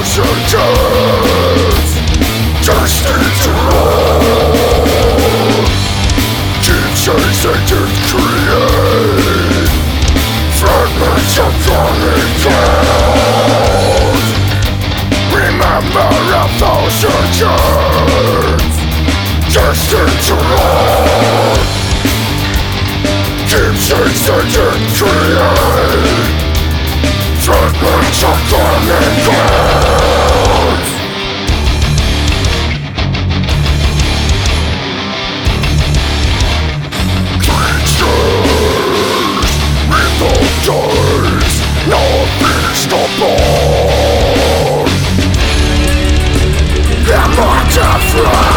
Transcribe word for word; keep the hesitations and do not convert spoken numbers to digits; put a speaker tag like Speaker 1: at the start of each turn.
Speaker 1: thousand times, destined to run. Keep chasing to create fragments of falling clouds. Remember a thousand times, destined to run. Keep chasing to create fragments of falling clouds. Creatures, revolters, no beast upon. They're marked to fly.